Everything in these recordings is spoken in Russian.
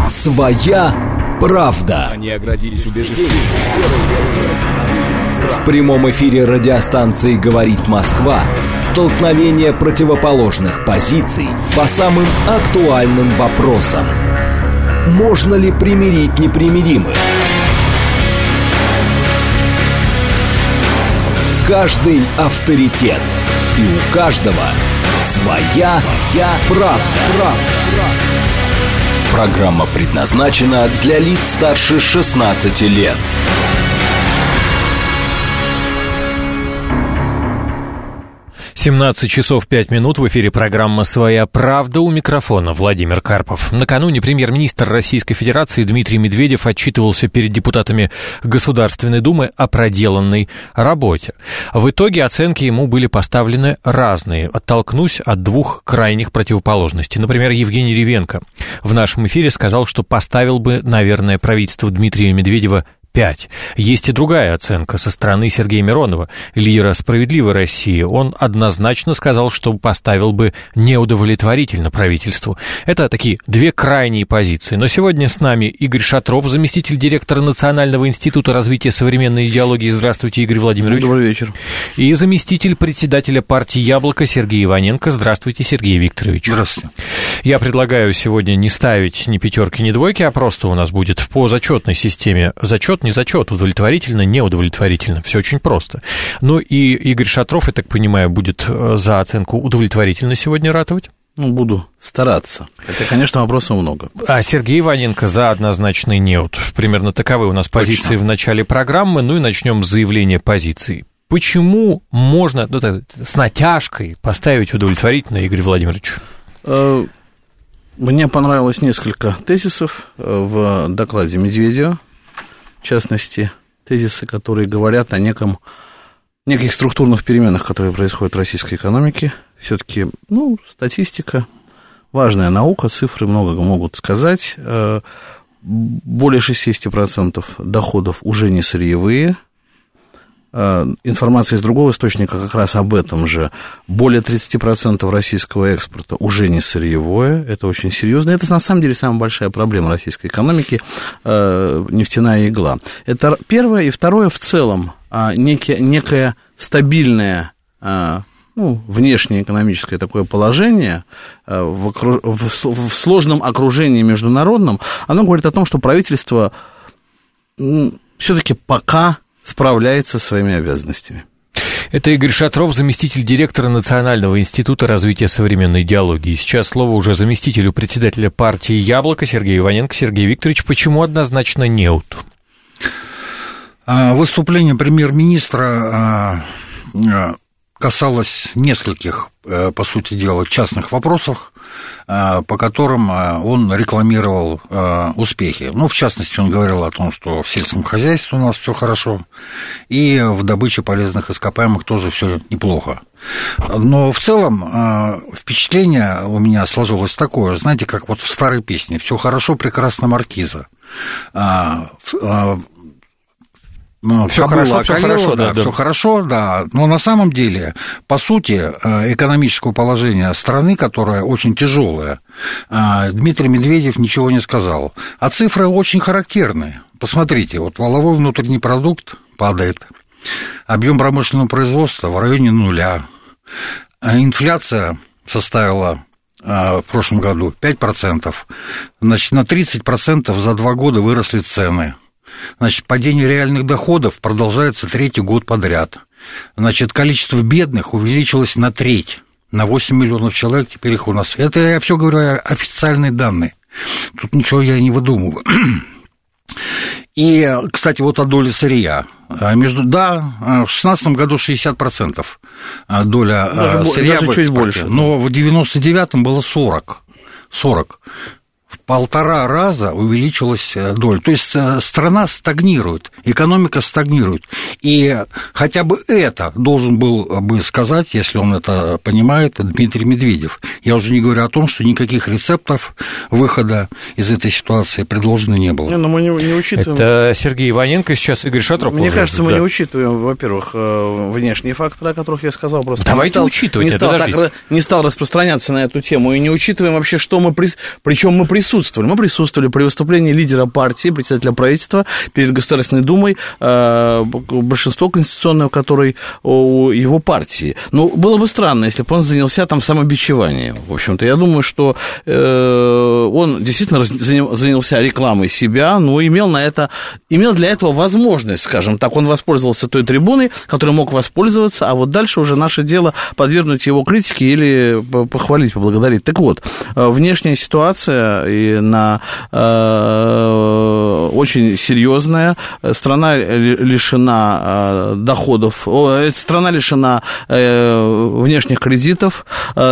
Своя правда. Они оградились убеждением. В прямом эфире радиостанции «Говорит Москва» столкновение противоположных позиций по самым актуальным вопросам. Можно ли примирить непримиримых? Каждый авторитет. И у каждого своя правда. Программа предназначена для лиц старше 16 лет. 17 часов 5 минут, в эфире программа «Своя правда», у микрофона Владимир Карпов. Накануне премьер-министр Российской Федерации Дмитрий Медведев отчитывался перед депутатами Государственной Думы о проделанной работе. В итоге оценки ему были поставлены разные. Оттолкнусь от двух крайних противоположностей. Например, Евгений Ревенко в нашем эфире сказал, что поставил бы, наверное, правительство Дмитрия Медведева 5. Есть и другая оценка со стороны Сергея Миронова, лидера «Справедливой России». Он однозначно сказал, что поставил бы неудовлетворительно правительству. Это такие две крайние позиции. Но сегодня с нами Игорь Шатров, заместитель директора Национального института развития современной идеологии. Здравствуйте, Игорь Владимирович. Добрый вечер. И заместитель председателя партии «Яблоко» Сергей Иваненко. Здравствуйте, Сергей Викторович. Здравствуйте. Я предлагаю сегодня не ставить ни пятерки, ни двойки, а просто у нас будет по зачетной системе зачет, не зачет, удовлетворительно, неудовлетворительно. Все очень просто. Ну и Игорь Шатров, я так понимаю, будет за оценку удовлетворительно сегодня ратовать? Ну, буду стараться. Хотя, конечно, вопросов много. А Сергей Иваненко за однозначный неуд. Примерно таковы у нас позиции в начале программы. Ну и начнем с заявления позиций. Почему можно с натяжкой поставить удовлетворительно, Игорь Владимирович? Мне понравилось несколько тезисов в докладе Медведева. В частности, тезисы, которые говорят о неких структурных переменах, которые происходят в российской экономике. Все-таки, статистика, важная наука, цифры много могут сказать. Более 60% доходов уже не сырьевые. Информация из другого источника как раз об этом же. Более 30% российского экспорта уже не сырьевое. Это очень серьезно. Это, на самом деле, самая большая проблема российской экономики – нефтяная игла. Это первое. И второе, в целом, некое стабильное, внешнее экономическое такое положение в сложном окружении международном, оно говорит о том, что правительство все-таки пока справляется со своими обязанностями. Это Игорь Шатров, заместитель директора Национального института развития современной идеологии. Сейчас слово уже заместителю председателя партии «Яблоко» Сергею Иваненко. Сергей Викторович, почему однозначно неуд? Выступление премьер-министра касалось нескольких, по сути дела, частных вопросов, по которым он рекламировал успехи. В частности, он говорил о том, что в сельском хозяйстве у нас все хорошо, и в добыче полезных ископаемых тоже все неплохо. Но в целом впечатление у меня сложилось такое, знаете, как вот в старой песне «Все хорошо, прекрасно, маркиза». Все хорошо, все хорошо, да. Но на самом деле, по сути, экономического положения страны, которое очень тяжелое, Дмитрий Медведев ничего не сказал. А цифры очень характерные. Посмотрите, вот валовой внутренний продукт падает, объем промышленного производства в районе нуля, инфляция составила в прошлом году 5%, значит, на 30% за 2 года выросли цены. Значит, падение реальных доходов продолжается 3-й год подряд. Значит, количество бедных увеличилось на треть, на 8 миллионов человек теперь их у нас. Это я все говорю официальные данные. Тут ничего я не выдумываю. И, кстати, вот о доле сырья. В 2016 году 60% доля сырья в экспорте, больше. Но в 1999 было 40. В 1,5 раза увеличилась доля. То есть страна стагнирует, экономика стагнирует. И хотя бы это должен был бы сказать, если он это понимает, Дмитрий Медведев. Я уже не говорю о том, что никаких рецептов выхода из этой ситуации предложено не было. Но мы не учитываем... Это Сергей Иваненко, сейчас Игорь Шатров. Мне кажется, мы не учитываем, во-первых, внешние факторы, о которых я сказал. Просто давайте учитывать. Не стал распространяться на эту тему. И не учитываем вообще, что причем мы присутствуем присутствовали. Мы присутствовали при выступлении лидера партии, председателя правительства перед Государственной Думой, большинство конституционное, которое у его партии. Ну, было бы странно, если бы он занялся там самобичеванием. В общем-то, я думаю, что он действительно занялся рекламой себя, но имел для этого возможность, скажем так. Он воспользовался той трибуной, которой мог воспользоваться, а вот дальше уже наше дело подвергнуть его критике или похвалить, поблагодарить. Так вот, внешняя ситуация очень серьезная. Страна лишена доходов, страна лишена внешних кредитов,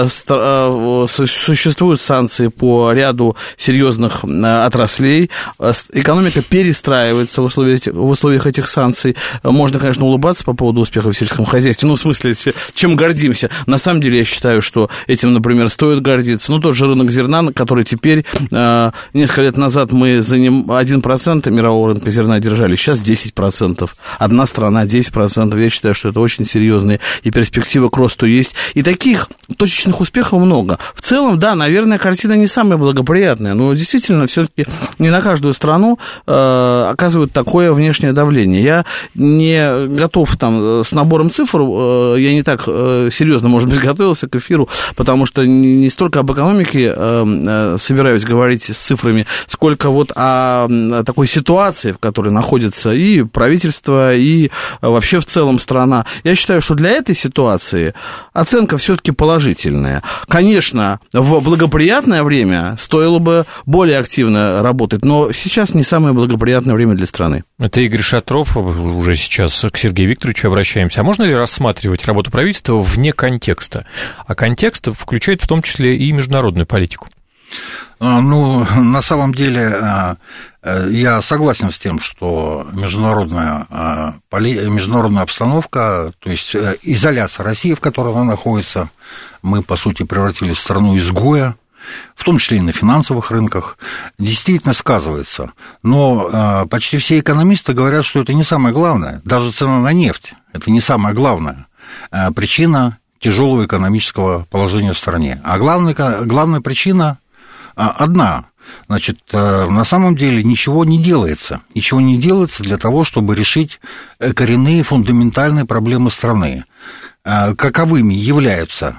существуют санкции по ряду серьезных отраслей, экономика перестраивается в условиях этих санкций. Можно, конечно, улыбаться по поводу успехов в сельском хозяйстве, в смысле, чем гордимся. На самом деле, я считаю, что этим, например, стоит гордиться. Тот же рынок зерна, который теперь, несколько лет назад мы 1% мирового рынка зерна держали, сейчас 10%. Одна страна 10%. Я считаю, что это очень серьезные, и перспектива к росту есть. И таких точечных успехов много. В целом, да, наверное, картина не самая благоприятная, но действительно, все-таки не на каждую страну оказывают такое внешнее давление. Я не готов с набором цифр, я не так серьезно, может быть, готовился к эфиру, потому что не столько об экономике собираюсь говорить с цифрами, сколько о такой ситуации, в которой находится и правительство, и вообще в целом страна. Я считаю, что для этой ситуации оценка все-таки положительная. Конечно, в благоприятное время стоило бы более активно работать, но сейчас не самое благоприятное время для страны. Это Игорь Шатров, уже сейчас к Сергею Викторовичу обращаемся. А можно ли рассматривать работу правительства вне контекста? А контекст включает в том числе и международную политику. На самом деле, я согласен с тем, что международная обстановка, то есть изоляция России, в которой она находится, мы, по сути, превратились в страну-изгоя, в том числе и на финансовых рынках, действительно сказывается. Но почти все экономисты говорят, что это не самое главное. Даже цена на нефть – это не самая главная причина тяжелого экономического положения в стране. А главная причина одна. Значит, на самом деле ничего не делается. Ничего не делается для того, чтобы решить коренные фундаментальные проблемы страны. Каковыми являются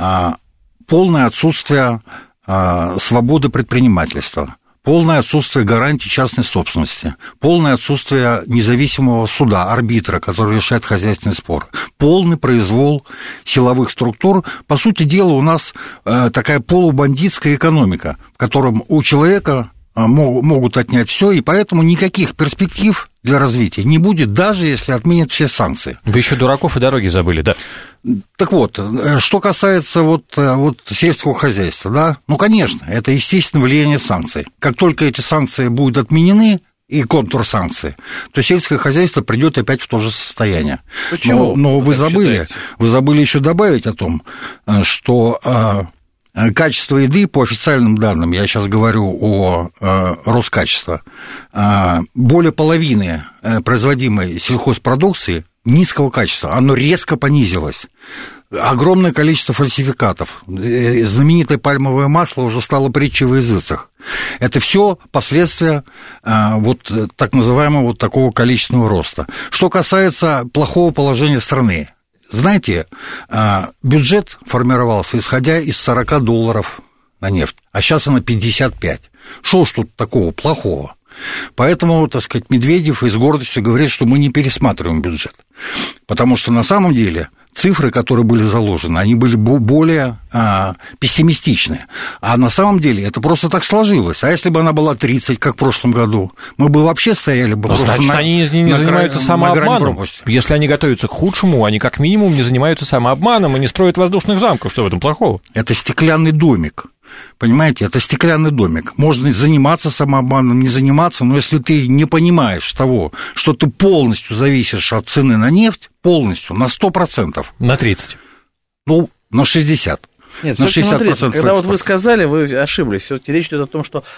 полное отсутствие свободы предпринимательства, полное отсутствие гарантий частной собственности, полное отсутствие независимого суда, арбитра, который решает хозяйственный спор, полный произвол силовых структур. По сути дела, у нас такая полубандитская экономика, в котором у человека могут отнять все, и поэтому никаких перспектив для развития не будет, даже если отменят все санкции. Вы еще дураков и дороги забыли, да? Так вот, что касается сельского хозяйства, да, конечно, это естественное влияние санкций. Как только эти санкции будут отменены, и контрсанкции, то сельское хозяйство придет опять в то же состояние. Почему? Но вы забыли еще добавить о том, что качество еды, по официальным данным, я сейчас говорю о Роскачестве, более половины производимой сельхозпродукции низкого качества, оно резко понизилось. Огромное количество фальсификатов. Знаменитое пальмовое масло уже стало притчей во языцах. Это все последствия так называемого такого количественного роста. Что касается плохого положения страны, знаете, бюджет формировался, исходя из $40 на нефть, а сейчас она 55. Что ж тут такого плохого? Поэтому, так сказать, Медведев с гордостью говорит, что мы не пересматриваем бюджет. Потому что на самом деле цифры, которые были заложены, они были более пессимистичны. А на самом деле это просто так сложилось. А если бы она была 30, как в прошлом году, мы бы вообще стояли бы просто значит, они не занимаются самообманом. Если они готовятся к худшему, они как минимум не занимаются самообманом и не строят воздушных замков. Что в этом плохого? Это стеклянный домик. Понимаете, это стеклянный домик. Можно заниматься самообманом, не заниматься, но если ты не понимаешь того, что ты полностью зависишь от цены на нефть, полностью, на 100%. На 30. На 60%. Нет, на 60%. Смотрите, когда вы сказали, вы ошиблись. Все-таки речь идет о том, что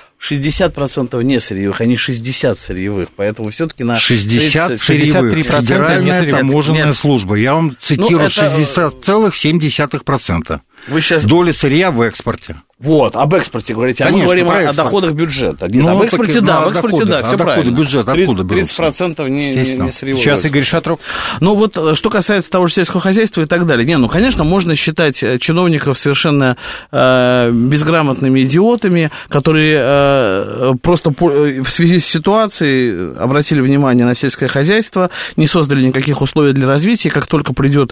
60% не сырьевых, а не 60 сырьевых. Поэтому все-таки на 60 сырьевых. Федеральная таможенная служба. Я вам цитирую 60,7%. доли сырья в экспорте. Вот, об экспорте говорите, конечно, мы говорим о доходах бюджета. Нет, об экспорте, в экспорте, все правильно. Бюджета, 30% не сырьевой. Сейчас Игорь Шатров. Ну вот, что касается того же сельского хозяйства и так далее. Конечно, можно считать чиновников совершенно безграмотными идиотами, которые просто в связи с ситуацией обратили внимание на сельское хозяйство, не создали никаких условий для развития, как только придет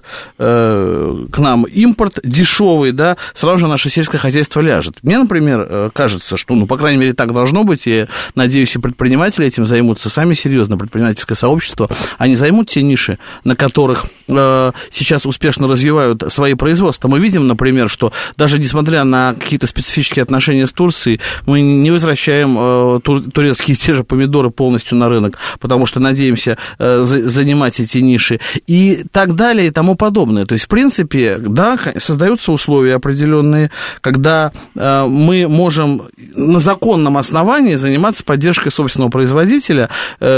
к нам импорт дешевый, да, сразу же наше сельское хозяйство ляжет. Мне, например, кажется, что, по крайней мере, так должно быть, и, надеюсь, и предприниматели этим займутся сами серьезно, предпринимательское сообщество, они займут те ниши, на которых сейчас успешно развивают свои производства. Мы видим, например, что даже несмотря на какие-то специфические отношения с Турцией, мы не возвращаем турецкие те же помидоры полностью на рынок, потому что надеемся занимать эти ниши и так далее и тому подобное. То есть, в принципе, да, создаются условия определенные, когда мы можем на законном основании заниматься поддержкой собственного производителя,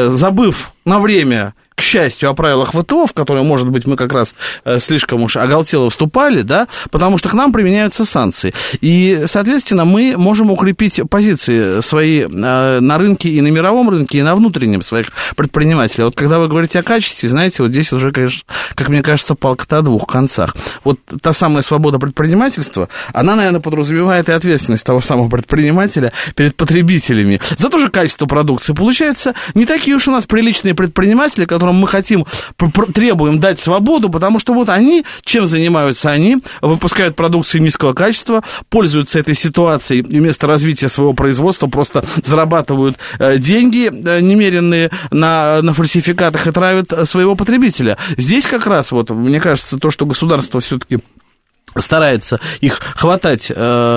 забыв на время, к счастью, о правилах ВТО, в которые, может быть, мы как раз слишком уж оголтело вступали, да, потому что к нам применяются санкции. И, соответственно, мы можем укрепить позиции свои на рынке и на мировом рынке, и на внутреннем своих предпринимателей. Вот когда вы говорите о качестве, знаете, вот здесь уже, конечно, как мне кажется, палка-то о двух концах. Вот та самая свобода предпринимательства, она, наверное, подразумевает и ответственность того самого предпринимателя перед потребителями за то же качество продукции. Получается, не такие уж у нас приличные предприниматели, которым мы хотим, требуем дать свободу, потому что вот они, чем занимаются они, выпускают продукцию низкого качества, пользуются этой ситуацией и вместо развития своего производства просто зарабатывают деньги немеренные на фальсификатах и травят своего потребителя. Здесь как раз, вот, мне кажется, то, что государство все-таки старается их хватать,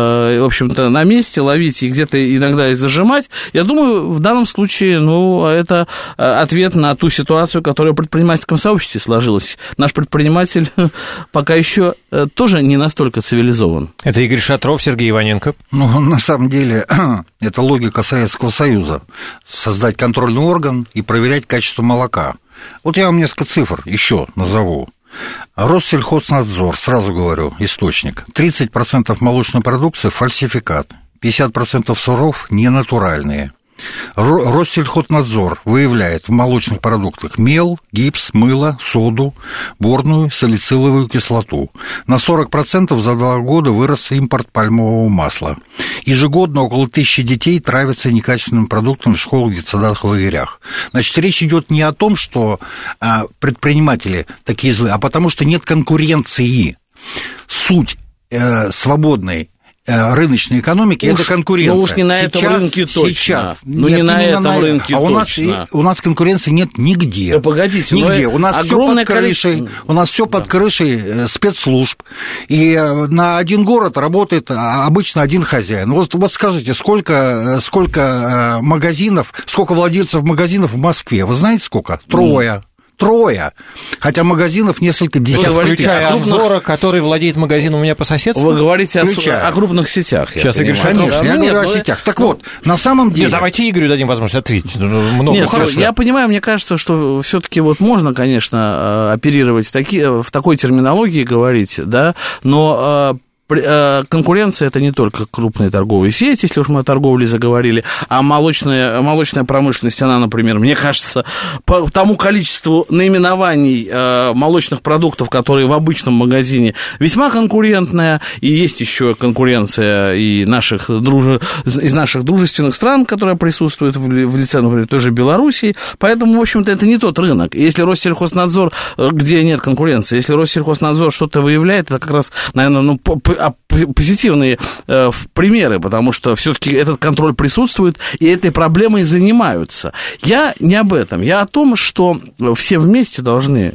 в общем-то, на месте, ловить и где-то иногда и зажимать, я думаю, в данном случае, это ответ на ту ситуацию, которая в предпринимательском сообществе сложилась. Наш предприниматель пока еще тоже не настолько цивилизован. Это Игорь Шатров, Сергей Иваненко. На самом деле, это логика Советского Союза. Создать контрольный орган и проверять качество молока. Вот я вам несколько цифр еще назову. Россельхознадзор, сразу говорю, источник. 30% молочной продукции – фальсификат, 50% сыров – ненатуральные. Россельхознадзор выявляет в молочных продуктах мел, гипс, мыло, соду, борную салициловую кислоту. На 40% за 2 года вырос импорт пальмового масла. Ежегодно около 1000 детей травятся некачественными продуктами в школах, детсадах и лагерях. Значит, речь идет не о том, что предприниматели такие злые, а потому что нет конкуренции. Суть свободной рыночной экономики это конкуренция. Ну уж не на этом рынке точно. Не на этом рынке точно. У нас конкуренции нет нигде. Да погодите. Нигде. У нас все под крышей. У нас все под крышей спецслужб. И на один город работает обычно один хозяин. Вот скажите, сколько магазинов, сколько владельцев магазинов в Москве? Вы знаете сколько? Трое. Хотя магазинов несколько десятков. Включая Обзора, который владеет магазином у меня по соседству. Вы говорите о крупных сетях. Сейчас Игорь Шатров. Конечно, я говорю о сетях. Так вот, на самом деле... Давайте Игорю дадим возможность ответить. Я понимаю, мне кажется, что все-таки можно, конечно, оперировать в такой терминологии говорить, да, но... Конкуренция – это не только крупные торговые сети, если уж мы о торговле заговорили, а молочная промышленность, она, например, мне кажется, по тому количеству наименований молочных продуктов, которые в обычном магазине, весьма конкурентная, и есть еще конкуренция и из наших дружественных стран, которая присутствует в лице, например, той же Белоруссии, поэтому, в общем-то, это не тот рынок. Если Россельхознадзор, где нет конкуренции, если Россельхознадзор что-то выявляет, это как раз, наверное, позитивные примеры, потому что все-таки этот контроль присутствует, и этой проблемой занимаются. Я не об этом. Я о том, что все вместе должны,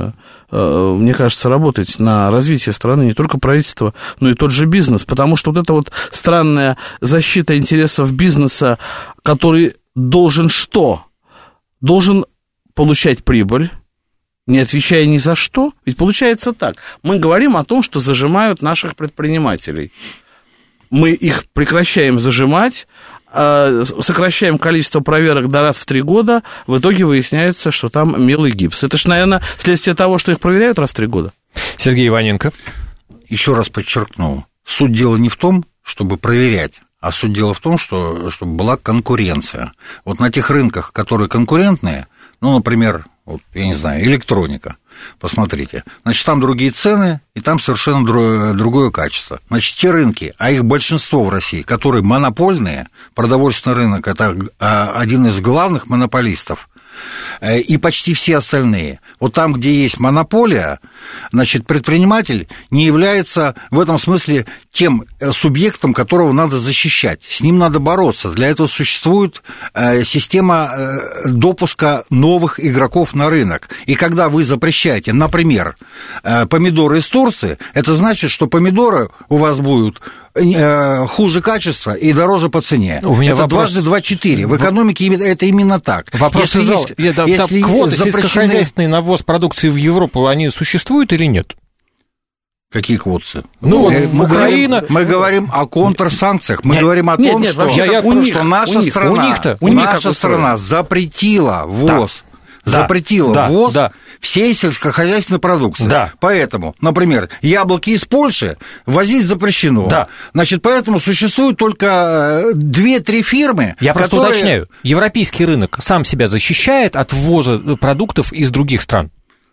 мне кажется, работать на развитие страны, не только правительство, но и тот же бизнес, потому что вот эта вот странная защита интересов бизнеса, который должен что? Должен получать прибыль, не отвечая ни за что. Ведь получается так. Мы говорим о том, что зажимают наших предпринимателей. Мы их прекращаем зажимать, сокращаем количество проверок до раз в 3 года, в итоге выясняется, что там мел и гипс. Это ж, наверное, следствие того, что их проверяют раз в 3 года. Сергей Иваненко. еще раз подчеркну, суть дела не в том, чтобы проверять, а суть дела в том, чтобы была конкуренция. Вот на тех рынках, которые конкурентные, ну, например, вот, я не знаю, электроника, посмотрите, значит, там другие цены, и там совершенно другое качество. Значит, те рынки, а их большинство в России, которые монопольные, продовольственный рынок – это один из главных монополистов, и почти все остальные. Вот там, где есть монополия, значит, предприниматель не является в этом смысле тем субъектом, которого надо защищать. С ним надо бороться. Для этого существует система допуска новых игроков на рынок. И когда вы запрещаете, например, помидоры из Турции, это значит, что помидоры у вас будут хуже качества и дороже по цене. У меня это вопрос... дважды 2 – 4. В экономике это именно так. Вопрос если квоты сельскохозяйственные на ввоз продукции в Европу, они существуют или нет? Какие квоты? Украина... Мы говорим о контрсанкциях. Мы говорим о том, что наша страна запретила ввоз. Ввоз всей сельскохозяйственной продукции. Да. Поэтому, например, яблоки из Польши возить запрещено. Да. Значит, поэтому существует только 2-3 фирмы, Я просто уточняю. Европейский рынок сам себя защищает от ввоза продуктов из других стран?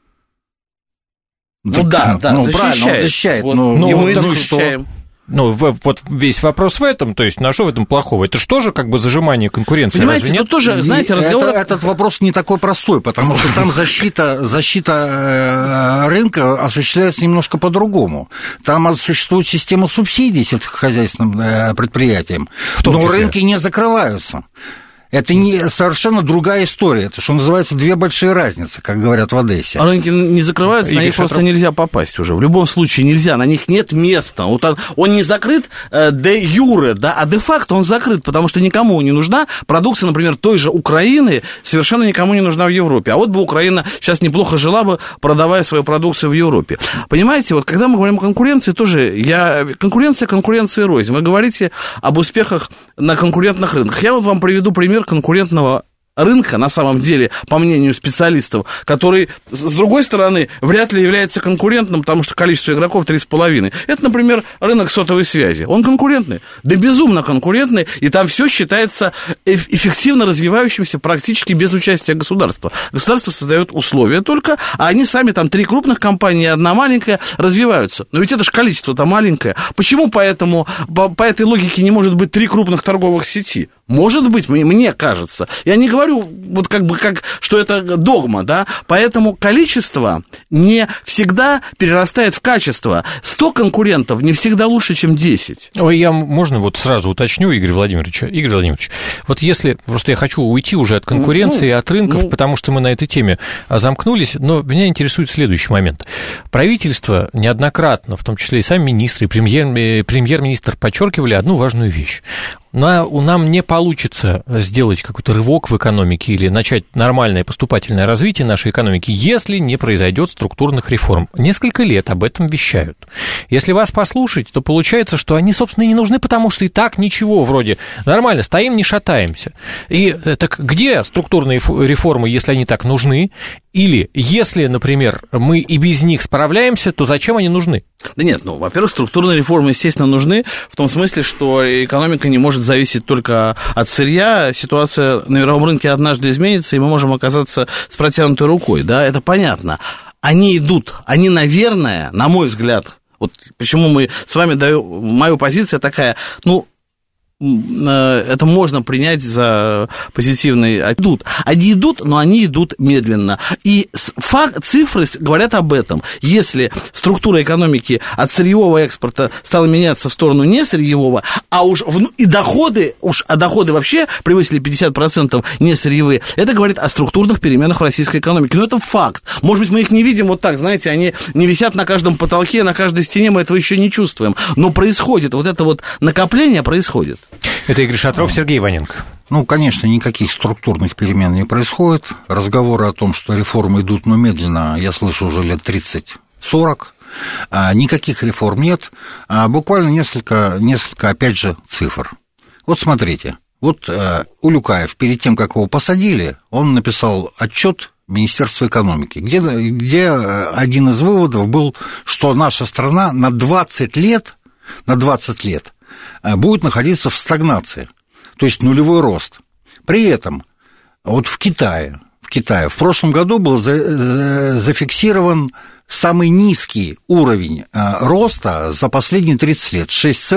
защищает. Вот, и мы защищаем. Ну, вот весь вопрос в этом, то есть, на что в этом плохого? Это же тоже как бы зажимание конкуренции, понимаете, разве нет? Тоже, знаете, разговор... Этот вопрос не такой простой, потому что там защита рынка осуществляется немножко по-другому. Там существует система субсидий сельскохозяйственным предприятиям, но рынки не закрываются. Это совершенно другая история. Это, что называется, 2 большие разницы, как говорят в Одессе. А рынки не закрываются, на них просто нельзя попасть уже. В любом случае нельзя, на них нет места. Вот он не закрыт де юре, да, а де-факто он закрыт, потому что никому не нужна продукция, например, той же Украины, совершенно никому не нужна в Европе. А вот бы Украина сейчас неплохо жила бы, продавая свою продукцию в Европе. Понимаете, вот когда мы говорим о конкуренции, тоже конкуренция рознь. Вы говорите об успехах на конкурентных рынках. Я вот вам приведу пример конкурентного рынка, на самом деле, по мнению специалистов, который, с другой стороны, вряд ли является конкурентным, потому что количество игроков 3,5. Это, например, рынок сотовой связи. Он конкурентный, да безумно конкурентный, и там все считается эффективно развивающимся практически без участия государства. Государство создает условия только, а они сами, там, 3 крупных компании и 1 маленькая, развиваются. Но ведь это же количество-то маленькое. Почему по этой логике не может быть 3 крупных торговых сети? Может быть, мне кажется. Я не говорю, вот что это догма, да, поэтому количество не всегда перерастает в качество. 100 конкурентов не всегда лучше, чем 10. Ой, можно вот сразу уточню, Игорь Владимирович, вот если, просто я хочу уйти уже от конкуренции, от рынков, потому что мы на этой теме замкнулись, но меня интересует следующий момент. Правительство неоднократно, в том числе и сами министры, и премьер-министр подчеркивали одну важную вещь. Но нам не получится сделать какой-то рывок в экономике или начать нормальное поступательное развитие нашей экономики, если не произойдет структурных реформ. Несколько лет об этом вещают. Если вас послушать, то получается, что они, собственно, и не нужны, потому что и так ничего вроде нормально, стоим, не шатаемся. И так где структурные реформы, если они так нужны? Или если, например, мы и без них справляемся, то зачем они нужны? Да нет, во-первых, структурные реформы, естественно, нужны, в том смысле, что экономика не может зависеть только от сырья, ситуация на мировом рынке однажды изменится, и мы можем оказаться с протянутой рукой, да, это понятно. Они идут, наверное, на мой взгляд, вот почему мы с вами мою позицию такая, это можно принять за позитивный. Они идут, но они идут медленно. И цифры говорят об этом. Если структура экономики от сырьевого экспорта стала меняться в сторону несырьевого, и доходы вообще превысили 50% несырьевые, это говорит о структурных переменах в российской экономике. Но это факт. Может быть, мы их не видим вот так, знаете, они не висят на каждом потолке, на каждой стене, мы этого еще не чувствуем. Но происходит, вот это вот накопление происходит. Это Игорь Шатров, Сергей Иваненко. Конечно, никаких структурных перемен не происходит. Разговоры о том, что реформы идут, но медленно, я слышу уже лет 30-40. Никаких реформ нет. Буквально несколько, опять же, цифр. Вот смотрите. Вот Улюкаев, перед тем, как его посадили, он написал отчет Министерства экономики, где один из выводов был, что наша страна на 20 лет будет находиться в стагнации, то есть нулевой рост. При этом вот в Китае в прошлом году был зафиксирован самый низкий уровень роста за последние 30 лет,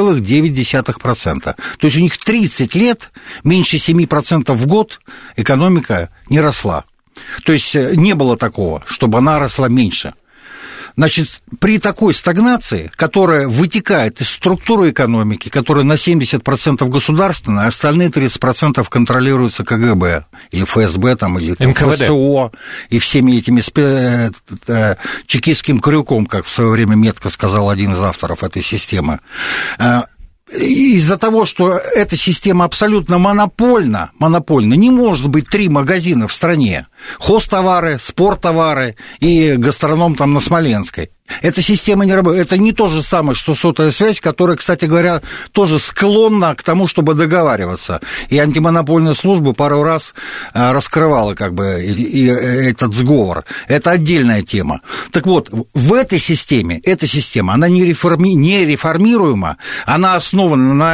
6,9%. То есть у них 30 лет меньше 7% в год экономика не росла. То есть не было такого, чтобы она росла меньше. Значит, при такой стагнации, которая вытекает из структуры экономики, которая на 70% государственная, а остальные 30% контролируются КГБ или ФСБ, там, или там, ФСО, и всеми этими чекистским крюком, как в свое время метко сказал один из авторов этой системы, из-за того, что эта система абсолютно монопольна, не может быть 3 магазина в стране: хозтовары, спорттовары и гастроном там на Смоленской. Эта система не работает. Это не то же самое, что сотовая связь, которая, кстати говоря, тоже склонна к тому, чтобы договариваться. И антимонопольная служба пару раз раскрывала как бы и этот сговор. Это отдельная тема. Так вот, в эта система, она не реформируема, она основана на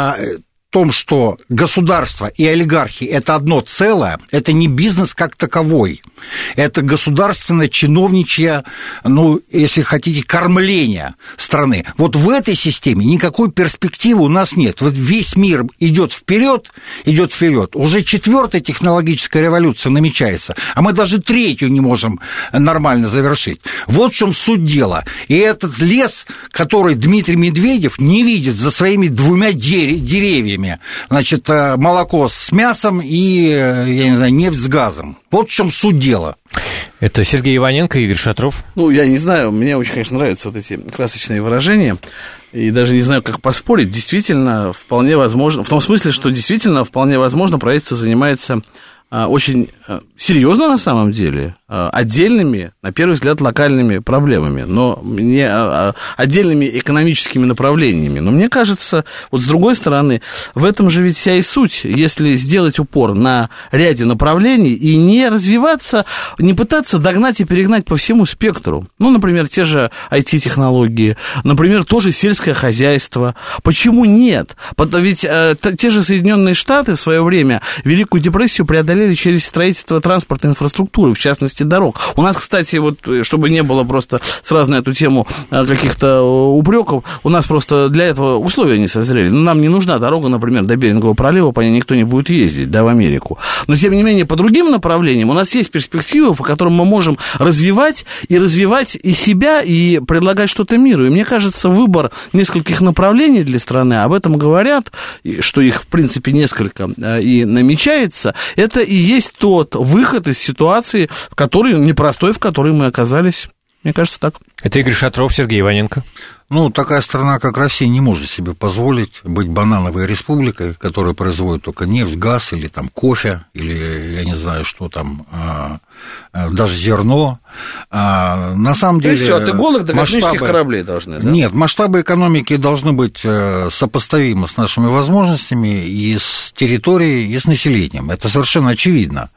том, что государство и олигархи – это одно целое, это не бизнес как таковой, это государственное чиновничье, если хотите, кормление страны. Вот в этой системе никакой перспективы у нас нет. Вот весь мир идет вперед, уже 4-я технологическая революция намечается, а мы даже 3-ю не можем нормально завершить. Вот в чем суть дела. И этот лес, который Дмитрий Медведев не видит за своими 2 деревьями, значит, молоко с мясом и, я не знаю, нефть с газом. Вот в чем суть дела. Это Сергей Иваненко, Игорь Шатров. Я не знаю, мне очень, конечно, нравятся вот эти красочные выражения, и даже не знаю, как поспорить. Действительно, вполне возможно, в том смысле, что действительно вполне возможно правительство занимается очень серьезно на самом деле отдельными, на первый взгляд, локальными проблемами, но не отдельными экономическими направлениями. Но мне кажется, вот с другой стороны, в этом же ведь вся и суть, если сделать упор на ряде направлений и не развиваться, не пытаться догнать и перегнать по всему спектру. Например, те же IT-технологии, например, тоже сельское хозяйство. Почему нет? Ведь те же Соединенные Штаты в свое время Великую депрессию преодолели через строительство транспортной инфраструктуры, в частности, дорог. У нас, кстати, вот, чтобы не было просто сразу на эту тему каких-то упреков, у нас просто для этого условия не созрели. Нам не нужна дорога, например, до Берингового пролива, по ней никто не будет ездить, в Америку. Но, тем не менее, по другим направлениям у нас есть перспективы, по которым мы можем развивать и себя, и предлагать что-то миру. И мне кажется, выбор нескольких направлений для страны, об этом говорят, что их, в принципе, несколько и намечается, это и есть тот выход из ситуации, непростой, в которой мы оказались. Мне кажется, так. Это Игорь Шатров, Сергей Иваненко. Такая страна, как Россия, не может себе позволить быть банановой республикой, которая производит только нефть, газ или там кофе, или я не знаю, что там, даже зерно. На самом деле... Все, от иголок до космических кораблей должны, да? Нет, масштабы экономики должны быть сопоставимы с нашими возможностями и с территорией, и с населением. Это совершенно очевидно.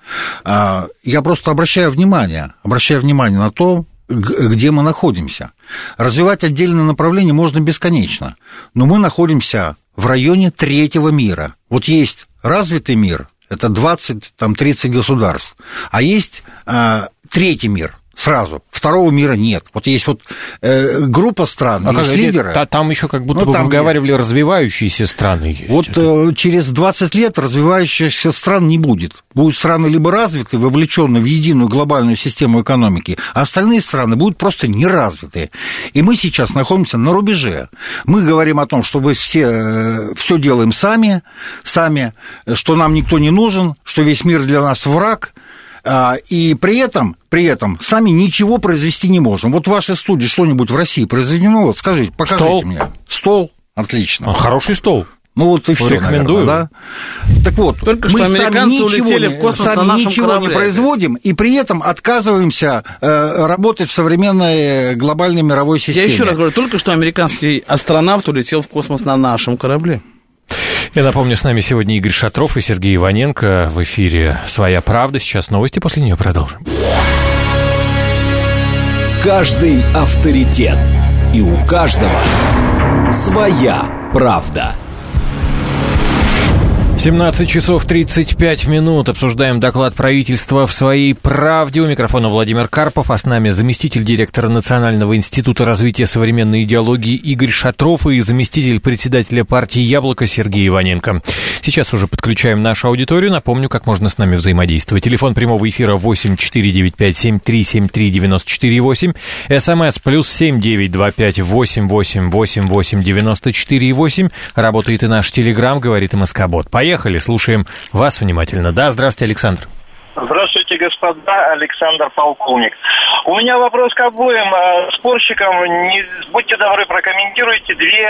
Я просто обращаю внимание на то, где мы находимся. Развивать отдельные направления можно бесконечно, но мы находимся в районе 3-го мира. Вот есть развитый мир, это 20-30 государств, а есть 3-й мир. Сразу. 2-го мира нет. Вот есть группа стран, есть лидеры. Там еще как будто бы говорили, развивающиеся страны есть. Вот через 20 лет развивающихся стран не будет. Будут страны либо развитые, вовлеченные в единую глобальную систему экономики, а остальные страны будут просто неразвитые. И мы сейчас находимся на рубеже. Мы говорим о том, что мы все делаем сами, что нам никто не нужен, что весь мир для нас враг. И при этом сами ничего произвести не можем. Вот в вашей студии что-нибудь в России произведено? Вот скажите, покажите мне. Стол? Отлично. Хороший стол. И все, рекомендую. Наверное, да? Так вот, только что американцы улетели в космос на нашем корабле. Не производим, и при этом отказываемся работать в современной глобальной мировой системе. Я еще раз говорю, только что американский астронавт улетел в космос на нашем корабле. Я напомню, с нами сегодня Игорь Шатров и Сергей Иваненко. В эфире «Своя правда». Сейчас новости, после нее продолжим. Каждый авторитет. И у каждого своя правда. 17 часов 35 минут. Обсуждаем доклад правительства в «Своей правде». У микрофона Владимир Карпов, а с нами заместитель директора Национального института развития современной идеологии Игорь Шатров и заместитель председателя партии «Яблоко» Сергей Иваненко. Сейчас уже подключаем нашу аудиторию. Напомню, как можно с нами взаимодействовать. Телефон прямого эфира 8-495-7373-94-8. СМС +7 925 88 88 94 8. Работает и наш Телеграм, говорит МСК-бот. Поехали, слушаем вас внимательно. Да, здравствуйте, Александр. Здравствуйте, господа, Александр Полковник. У меня вопрос к обоим спорщикам. Будьте добры, прокомментируйте две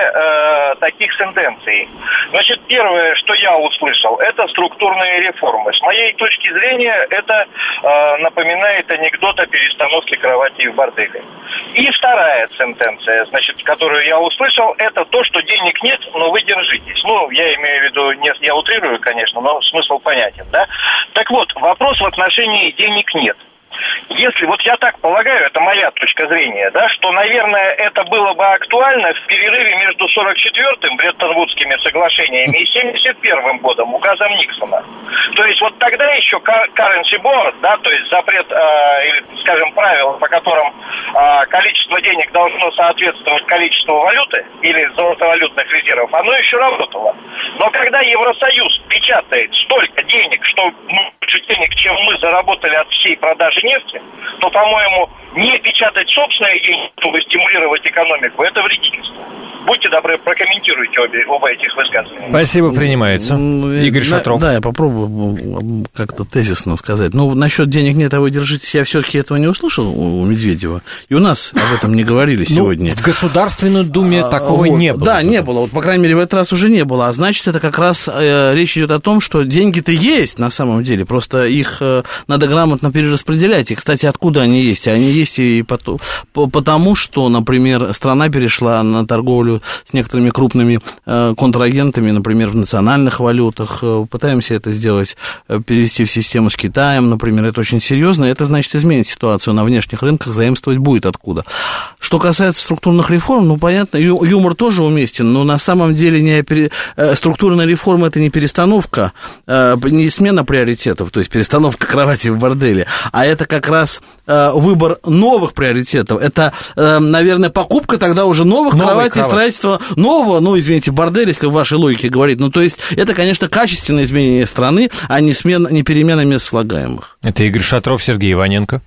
таких сентенции. Значит, первое, что я услышал, это структурные реформы. С моей точки зрения, это напоминает анекдот о перестановке кровати в борделе. И вторая сентенция, значит, которую я услышал, это то, что денег нет, но вы держитесь. Ну, я имею в виду, я утрирую, конечно, но смысл понятен, да? Так вот, вопрос в отношении денег нет. Если, вот я так полагаю, это моя точка зрения, да, что, наверное, это было бы актуально в перерыве между 44-м Бреттон-Вудскими соглашениями и 71-м годом, указом Никсона. То есть вот тогда еще currency board, да, то есть запрет, или, скажем, правило, по которым количество денег должно соответствовать количеству валюты или золотовалютных резервов, оно еще работало. Но когда Евросоюз печатает столько денег, что больше денег, чем мы заработали от всей продажи нефти, то, по-моему, не печатать собственные деньги, чтобы стимулировать экономику, это вредительство. Будьте добры, прокомментируйте оба этих высказывания. Спасибо, принимается. Игорь Шатров. Да, я попробую как-то тезисно сказать. Ну, насчет денег нет, а вы держитесь, я все-таки этого не услышал у Медведева. И у нас об этом не говорили сегодня. В Государственной Думе такого не было. Да, не было. Вот, по крайней мере, в этот раз уже не было. А значит, это как раз речь идет о том, что деньги-то есть на самом деле. Просто их надо грамотно перераспределять. И, кстати, откуда они есть? Они есть и потому, что, например, страна перешла на торговлю с некоторыми крупными контрагентами, например, в национальных валютах. Пытаемся это сделать, перевести в систему с Китаем, например. Это очень серьезно. Это, значит, изменит ситуацию на внешних рынках, заимствовать будет откуда. Что касается структурных реформ, ну, понятно, юмор тоже уместен, но на самом деле структурная реформа – это не перестановка, не смена приоритетов, то есть перестановка кровати в борделе, а это как раз выбор новых приоритетов. Это, наверное, покупка тогда уже новых кроватей, строительство нового, ну, извините, борделя, если в вашей логике говорить. Ну, то есть, это, конечно, качественное изменение страны, а не перемена мест слагаемых. Это Игорь Шатров, Сергей Иваненко.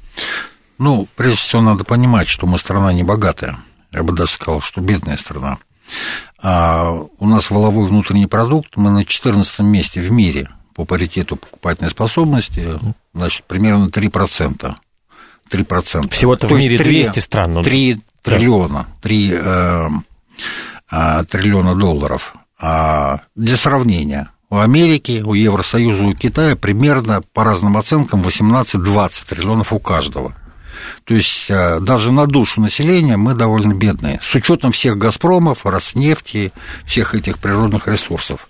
Ну, прежде всего, надо понимать, что мы страна не богатая. Я бы даже сказал, что бедная страна. У нас валовой внутренний продукт, мы на 14 месте в мире по паритету покупательной способности, значит, примерно 3%. 3%. Всего-то в мире 200 стран. 3 триллиона. 3 триллиона долларов. Для сравнения, у Америки, у Евросоюза, у Китая примерно, по разным оценкам, 18-20 триллионов у каждого. То есть даже на душу населения мы довольно бедные, с учетом всех «Газпромов», «Роснефти», всех этих природных ресурсов.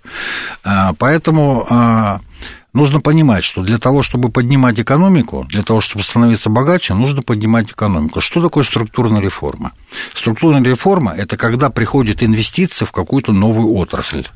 Поэтому нужно понимать, что для того, чтобы поднимать экономику, для того, чтобы становиться богаче, нужно поднимать экономику. Что такое структурная реформа? Структурная реформа – это когда приходят инвестиции в какую-то новую отрасль.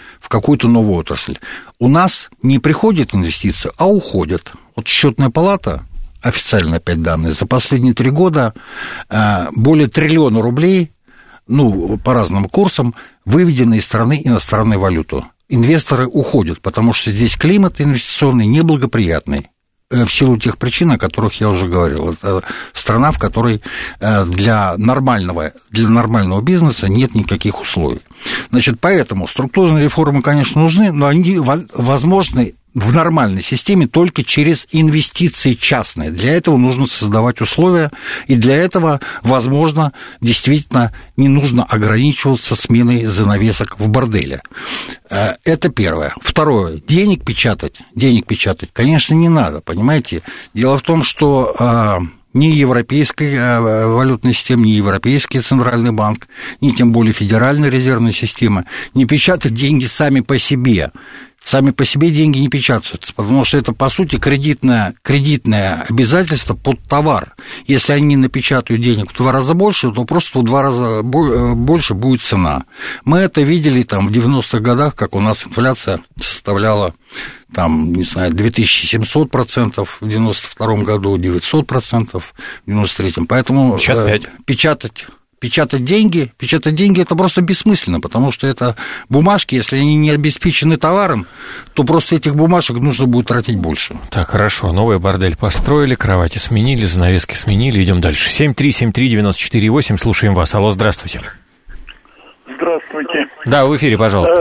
У нас не приходят инвестиции, а уходят. Вот счетная палата, официально опять данные, за последние 3 года более 1 триллиона рублей, ну, по разным курсам, выведено из страны иностранной валюты. Инвесторы уходят, потому что здесь климат инвестиционный неблагоприятный в силу тех причин, о которых я уже говорил. Это страна, в которой для нормального бизнеса нет никаких условий. Значит, поэтому структурные реформы, конечно, нужны, но они возможны в нормальной системе только через инвестиции частные. Для этого нужно создавать условия, и для этого, возможно, действительно не нужно ограничиваться сменой занавесок в борделе. Это первое. Второе. Денег печатать, конечно, не надо, понимаете? Дело в том, что ни европейская валютная система, ни Европейский центральный банк, ни тем более Федеральная резервная система не печатают деньги сами по себе. Сами по себе деньги не печатаются, потому что это, по сути, кредитное обязательство под товар. Если они напечатают денег в 2 раза больше, то просто в 2 раза больше будет цена. Мы это видели там в 90-х годах, как у нас инфляция составляла там, не знаю, 2700% в 92-м году, 900% в 93-м. Поэтому печатать деньги это просто бессмысленно, потому что это бумажки, если они не обеспечены товаром, то просто этих бумажек нужно будет тратить больше. Так, хорошо, новый бордель построили, кровати сменили, занавески сменили, идем дальше. 7373948, слушаем вас. Алло, здравствуйте. Здравствуйте. Да, в эфире, пожалуйста.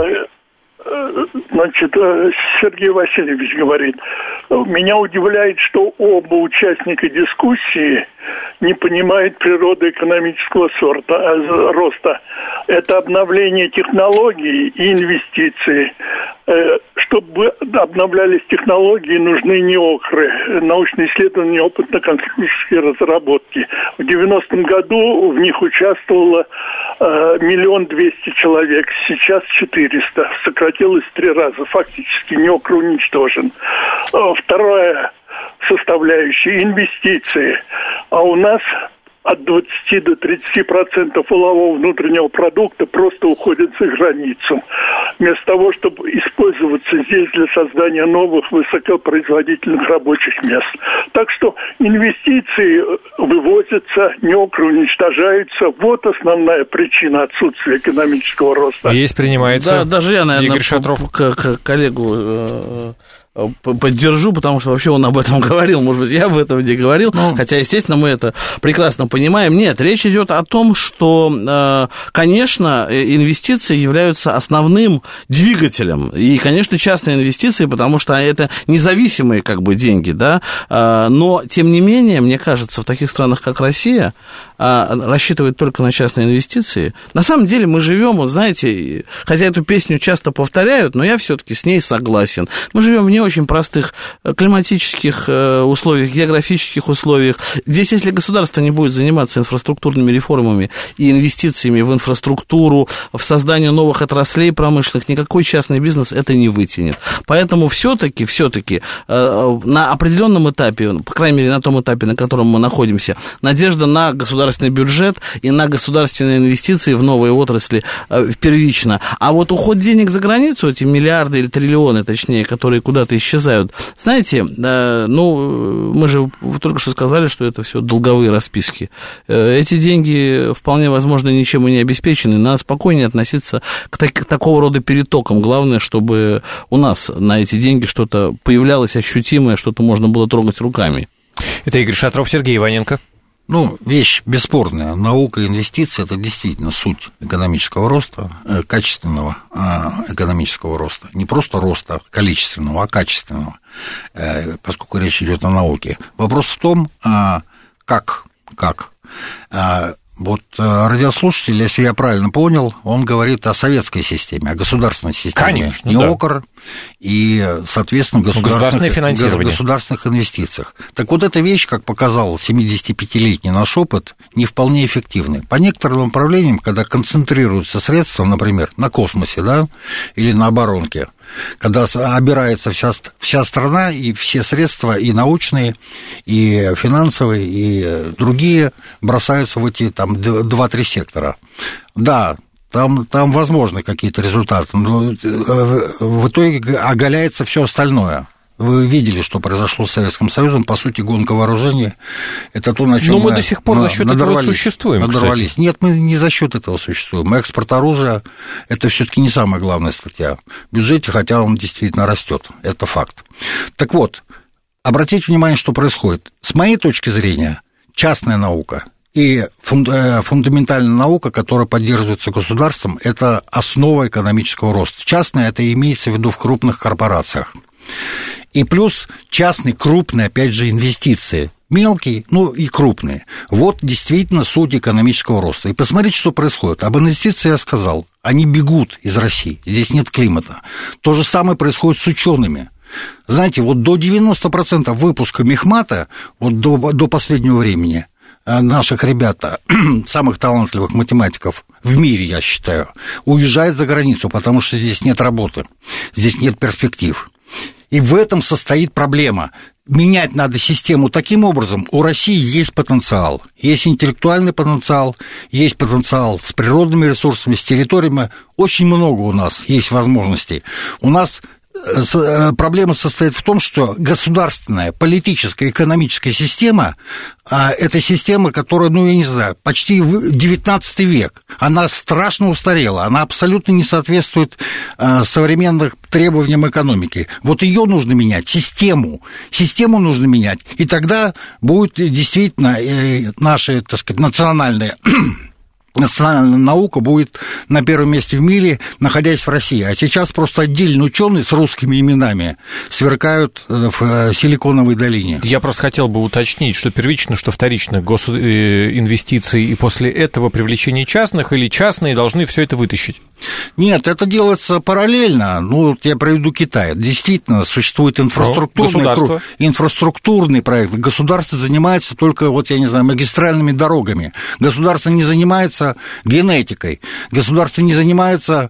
Значит, Сергей Васильевич говорит, меня удивляет, что оба участника дискуссии не понимают природы экономического роста. Это обновление технологий и инвестиций. Чтобы обновлялись технологии, нужны неокры, научные исследования, опытно-конструкторские разработки. В 90-м году в них участвовало 1 200 000 человек, сейчас 400. Сократилось в 3 раза. Фактически неокр уничтожен. Вторая составляющая – инвестиции. А у нас от 20 до 30% валового внутреннего продукта просто уходит за границу. Вместо того, чтобы использоваться здесь для создания новых высокопроизводительных рабочих мест. Так что инвестиции вывозятся, неокры уничтожаются. Вот основная причина отсутствия экономического роста. Есть, принимается. Да, даже я, наверное, Игорь Шатров. коллегу поддержу, потому что вообще он об этом говорил, может быть, я об этом не говорил, хотя, естественно, мы это прекрасно понимаем. Нет, речь идет о том, что, конечно, инвестиции являются основным двигателем, и, конечно, частные инвестиции, потому что это независимые, как бы, деньги, да, но, тем не менее, мне кажется, в таких странах, как Россия, рассчитывать только на частные инвестиции. На самом деле мы живем, вот знаете, хотя эту песню часто повторяют, но я все-таки с ней согласен. Мы живем в не очень простых климатических условиях, географических условиях. Здесь, если государство не будет заниматься инфраструктурными реформами и инвестициями в инфраструктуру, в создание новых отраслей промышленных, никакой частный бизнес это не вытянет. Поэтому все-таки на определенном этапе, по крайней мере, на том этапе, на котором мы находимся, надежда на государственный бюджет и на государственные инвестиции в новые отрасли первична. А вот уход денег за границу, эти миллиарды или триллионы, точнее, которые куда-то исчезают, знаете, мы же только что сказали, что это все долговые расписки. Эти деньги вполне возможно ничем и не обеспечены. Надо спокойнее относиться к такого рода перетокам. Главное, чтобы у нас на эти деньги что-то появлялось ощутимое, что-то можно было трогать руками. Это Игорь Шатров, Сергей Иваненко. Вещь бесспорная. Наука и инвестиции – это действительно суть экономического роста, качественного экономического роста. Не просто роста количественного, а качественного, поскольку речь идет о науке. Вопрос в том, как. Вот радиослушатель, если я правильно понял, он говорит о советской системе, о государственной системе. Конечно, неокр и, соответственно, государственных инвестициях. Так вот, эта вещь, как показал 75-летний наш опыт, не вполне эффективна. По некоторым направлениям, когда концентрируются средства, например, на космосе, да, или на оборонке, когда обирается вся страна, и все средства, и научные, и финансовые, и другие, бросаются в эти там 2-3 сектора. Да, там возможны какие-то результаты, но в итоге оголяется все остальное. Вы видели, что произошло с Советским Союзом, по сути, гонка вооружений, это то, на чем мы до сих пор за счет этого существуем, надорвались. Нет, мы не за счет этого существуем. Экспорт оружия – это все-таки не самая главная статья в бюджете, хотя он действительно растет, это факт. Так вот, обратите внимание, что происходит. С моей точки зрения, частная наука и фундаментальная наука, которая поддерживается государством, это основа экономического роста. Частная – это имеется в виду в крупных корпорациях. И плюс частные, крупные, опять же, инвестиции. Мелкие, и крупные. Вот действительно суть экономического роста. И посмотрите, что происходит. Об инвестициях я сказал. Они бегут из России. Здесь нет климата. То же самое происходит с учеными. Знаете, вот до 90% выпуска мехмата, вот до последнего времени, наших ребят, самых талантливых математиков в мире, я считаю, уезжают за границу, потому что здесь нет работы, здесь нет перспектив. И в этом состоит проблема. Менять надо систему таким образом. У России есть потенциал, есть интеллектуальный потенциал, есть потенциал с природными ресурсами, с территориями. Очень много у нас есть возможностей. У нас проблема состоит в том, что государственная, политическая, экономическая система – это система, которая, я не знаю, почти 19 век. Она страшно устарела, она абсолютно не соответствует современным требованиям экономики. Вот ее нужно менять, систему нужно менять, и тогда будет действительно наша, так сказать, национальная наука будет на первом месте в мире, находясь в России. А сейчас просто отдельные ученые с русскими именами сверкают в Силиконовой долине. Я просто хотел бы уточнить, что первично, что вторично госинвестиции, и после этого привлечение частных, или частные должны все это вытащить? Нет, это делается параллельно. Я приведу Китай. Действительно, существует инфраструктурный проект. Государство занимается только, магистральными дорогами. Государство не занимается генетикой. Государство не занимается,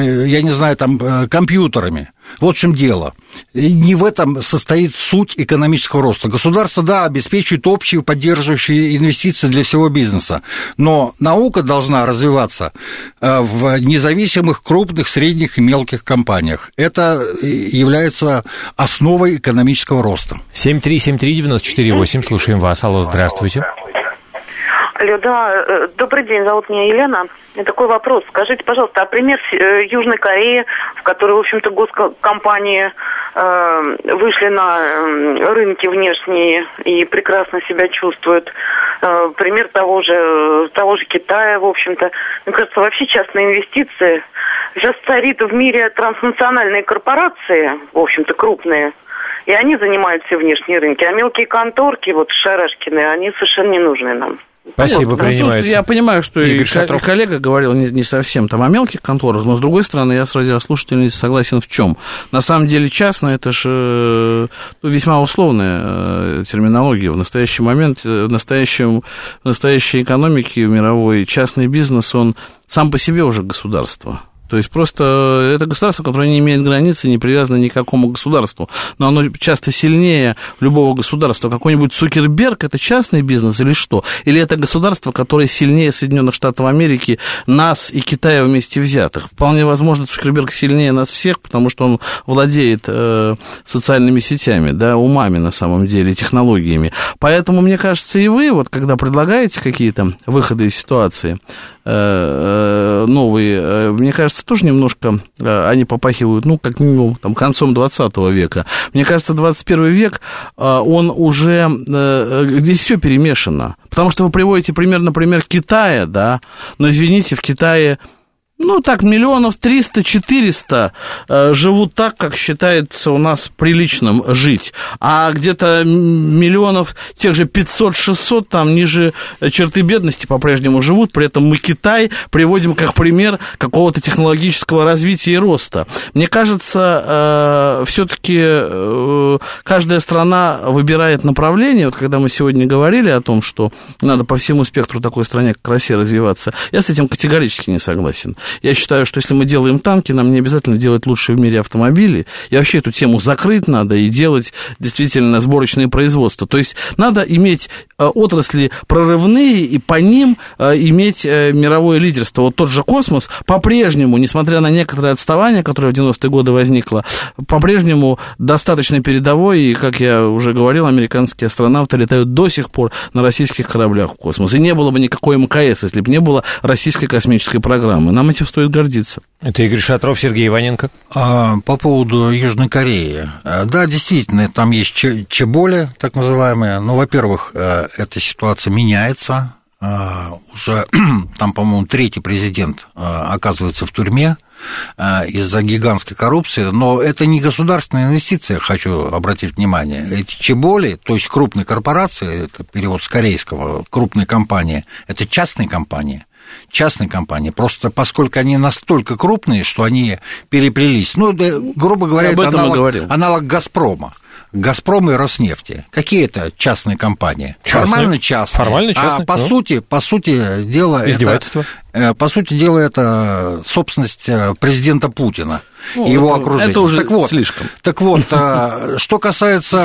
компьютерами. Вот в чем дело. Не в этом состоит суть экономического роста. Государство, обеспечивает общие поддерживающие инвестиции для всего бизнеса, но наука должна развиваться в независимых крупных, средних и мелких компаниях. Это является основой экономического роста. 7373948, слушаем вас. Алло, здравствуйте. Алло, добрый день, зовут меня Елена. Такой вопрос. Скажите, пожалуйста, пример Южной Кореи, в которой, в общем-то, госкомпании вышли на рынки внешние и прекрасно себя чувствуют. Пример того же Китая, в общем-то. Мне кажется, вообще частные инвестиции. Сейчас царит в мире транснациональные корпорации, в общем-то, крупные. И они занимают все внешние рынки. А мелкие конторки, шарашкины, они совершенно не нужны нам. Спасибо, принимается. Я понимаю, что и коллега говорил не совсем о мелких конторах, но, с другой стороны, я с радиослушателями согласен в чем. На самом деле, частно это же весьма условная терминология. В настоящий момент, в настоящей экономике мировой частный бизнес, он сам по себе уже государство. То есть просто это государство, которое не имеет границ и не привязано ни к какому государству. Но оно часто сильнее любого государства. Какой-нибудь Цукерберг – это частный бизнес или что? Или это государство, которое сильнее Соединенных Штатов Америки, нас и Китая вместе взятых? Вполне возможно, Цукерберг сильнее нас всех, потому что он владеет социальными сетями, умами на самом деле, технологиями. Поэтому, мне кажется, и вы, когда предлагаете какие-то выходы из ситуации, новые, мне кажется, тоже немножко они попахивают, как минимум, концом 20 века. Мне кажется, 21 век, он уже, здесь все перемешано. Потому что вы приводите пример, например, Китая, но, извините, в Китае... 300-400 живут так, как считается у нас приличным жить. А где-то миллионов, тех же 500-600, там ниже черты бедности по-прежнему живут. При этом мы Китай приводим как пример какого-то технологического развития и роста. Мне кажется, все-таки каждая страна выбирает направление. Когда мы сегодня говорили о том, что надо по всему спектру такой стране, как Россия, развиваться, я с этим категорически не согласен. Я считаю, что если мы делаем танки, нам не обязательно делать лучшие в мире автомобили. И вообще эту тему закрыть надо и делать действительно сборочные производства. То есть надо иметь отрасли прорывные и по ним иметь мировое лидерство. Вот тот же космос по-прежнему, несмотря на некоторое отставание, которое в 90-е годы возникло, по-прежнему достаточно передовой. И, как я уже говорил, американские астронавты летают до сих пор на российских кораблях в космос. И не было бы никакой МКС, если бы не было российской космической программы. Нам этим стоит гордиться. Это Игорь Шатров, Сергей Иваненко. По поводу Южной Кореи. Да, действительно, там есть чеболи, так называемые. Во-первых, эта ситуация меняется. Уже там, по-моему, третий президент оказывается в тюрьме из-за гигантской коррупции, но это не государственная инвестиция, хочу обратить внимание. Эти чеболи, то есть крупные корпорации, это перевод с корейского, крупные компании, это частные компании. Просто поскольку они настолько крупные, что они переплелись. Ну, грубо говоря, это аналог «Газпрома». «Газпром» и «Роснефти». Какие это частные компании? Формально частные. А по сути дела... Издевательство. По сути дела, это собственность президента Путина и его окружения. Это уже слишком. Так вот, что касается